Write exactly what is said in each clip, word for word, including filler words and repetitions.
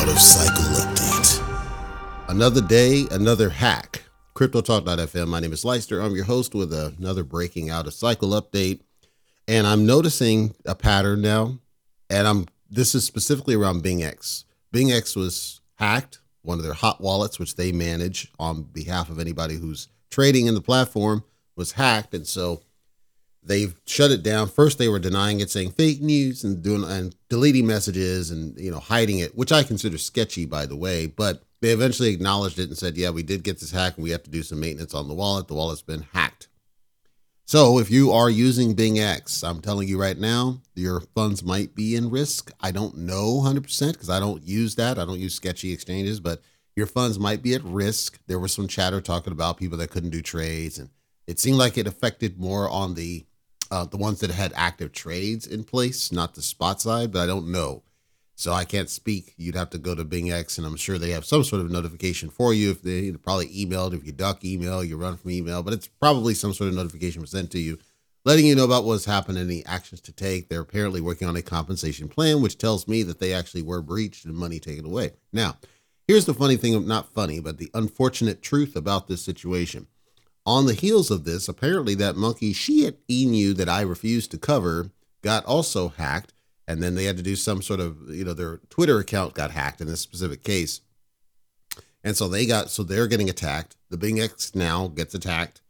out of cycle update. Another day, another hack. CryptoTalk dot f m. My name is Leister. I'm your host with another breaking out of cycle update. And I'm noticing a pattern now. And I'm this is specifically around BingX. BingX was hacked, one of their hot wallets, which they manage on behalf of anybody who's trading in the platform, was hacked. And so they've shut it down. First, they were denying it, saying fake news and doing and deleting messages and, you know, hiding it, which I consider sketchy, by the way. But they eventually acknowledged it and said, yeah, we did get this hack and we have to do some maintenance on the wallet. The wallet's been hacked. So if you are using BingX, I'm telling you right now, your funds might be in risk. I don't know one hundred percent because I don't use that. I don't use sketchy exchanges, but your funds might be at risk. There was some chatter talking about people that couldn't do trades, and it seemed like it affected more on the Uh, the ones that had active trades in place, not the spot side, but I don't know. So I can't speak. You'd have to go to BingX, and I'm sure they have some sort of notification for you. If they probably emailed, if you duck email, you run from email, but it's probably some sort of notification was sent to you, letting you know about what's happened and any actions to take. They're apparently working on a compensation plan, which tells me that they actually were breached and money taken away. Now, here's the funny thing, not funny, but the unfortunate truth about this situation. On the heels of this, apparently that monkey shit emu that I refused to cover got also hacked. And then they had to do some sort of, you know, their Twitter account got hacked in this specific case. And so they got, so they're getting attacked. The BingX now gets attacked.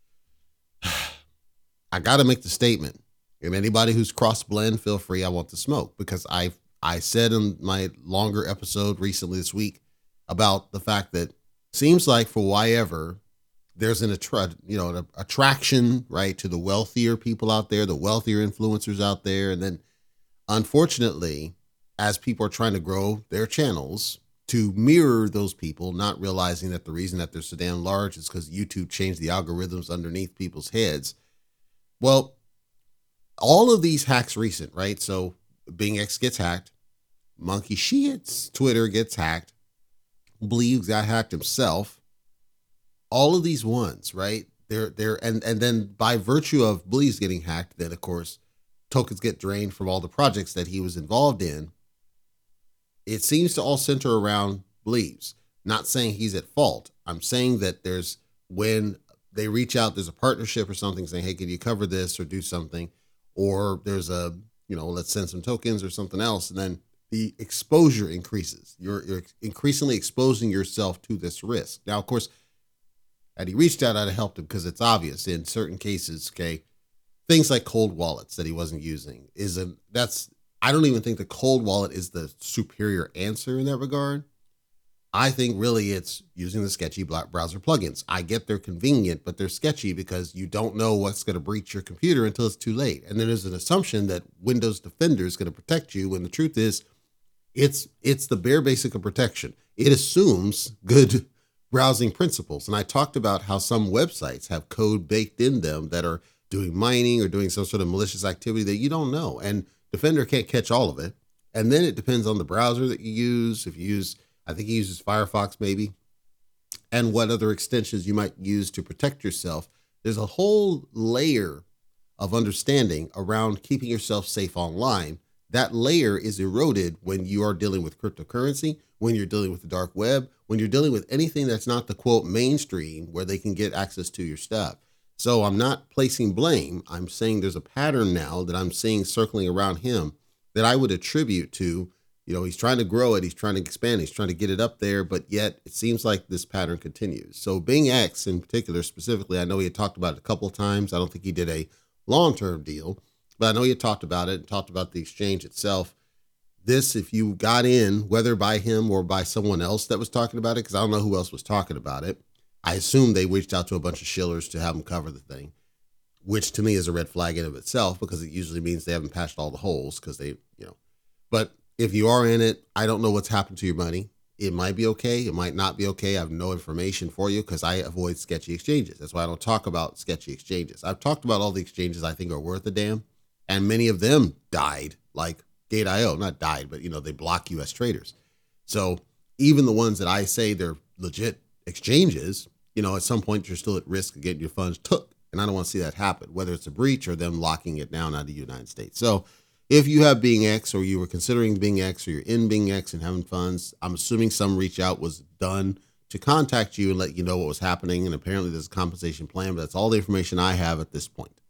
I got to make the statement. And anybody who's cross blend, feel free. I want to smoke because I I said in my longer episode recently this week about the fact that seems like for why ever, there's an attra- you know, an attraction, right, to the wealthier people out there, the wealthier influencers out there. And then unfortunately, as people are trying to grow their channels to mirror those people, not realizing that the reason that they're so damn large is because YouTube changed the algorithms underneath people's heads. Well, all of these hacks recent, right? So BingX gets hacked. Monkey Shit's Twitter gets hacked. Bleeves got hacked himself. All of these ones, right? They're they're and and then by virtue of Bleeves getting hacked, then of course tokens get drained from all the projects that he was involved in. It seems to all center around Bleeves. Not saying he's at fault. I'm saying that there's when they reach out, there's a partnership or something saying, hey, can you cover this or do something? Or there's a, you know, let's send some tokens or something else. And then the exposure increases. You're you're increasingly exposing yourself to this risk. Now, of course, had he reached out, I'd have helped him because it's obvious in certain cases, okay, things like cold wallets that he wasn't using is a, that's, I don't even think the cold wallet is the superior answer in that regard. I think really it's using the sketchy browser plugins. I get they're convenient, but they're sketchy because you don't know what's going to breach your computer until it's too late. And then there's an assumption that Windows Defender is going to protect you when the truth is it's, it's the bare basic of protection. It assumes good browsing principles. And I talked about how some websites have code baked in them that are doing mining or doing some sort of malicious activity that you don't know. And Defender can't catch all of it. And then it depends on the browser that you use. If you use, I think he uses Firefox maybe, and what other extensions you might use to protect yourself. There's a whole layer of understanding around keeping yourself safe online. That layer is eroded when you are dealing with cryptocurrency, when you're dealing with the dark web, when you're dealing with anything that's not the quote mainstream where they can get access to your stuff. So I'm not placing blame. I'm saying there's a pattern now that I'm seeing circling around him that I would attribute to, you know, he's trying to grow it. He's trying to expand. He's trying to get it up there, but yet it seems like this pattern continues. So BingX in particular, specifically, I know he had talked about it a couple of times. I don't think he did a long-term deal, but I know he had talked about it and talked about the exchange itself. This, if you got in, whether by him or by someone else that was talking about it, because I don't know who else was talking about it. I assume they reached out to a bunch of shillers to have them cover the thing, which to me is a red flag in of itself, because it usually means they haven't patched all the holes because they, you know, but if you are in it, I don't know what's happened to your money. It might be okay. It might not be okay. I have no information for you because I avoid sketchy exchanges. That's why I don't talk about sketchy exchanges. I've talked about all the exchanges I think are worth a damn, and many of them died, like Gate dot I O, not died, but, you know, they block U S traders. So even the ones that I say they're legit exchanges, you know, at some point you're still at risk of getting your funds took. And I don't want to see that happen, whether it's a breach or them locking it down out of the United States. So if you have Bing X or you were considering Bing X or you're in Bing X and having funds, I'm assuming some reach out was done to contact you and let you know what was happening. And apparently there's a compensation plan, but that's all the information I have at this point.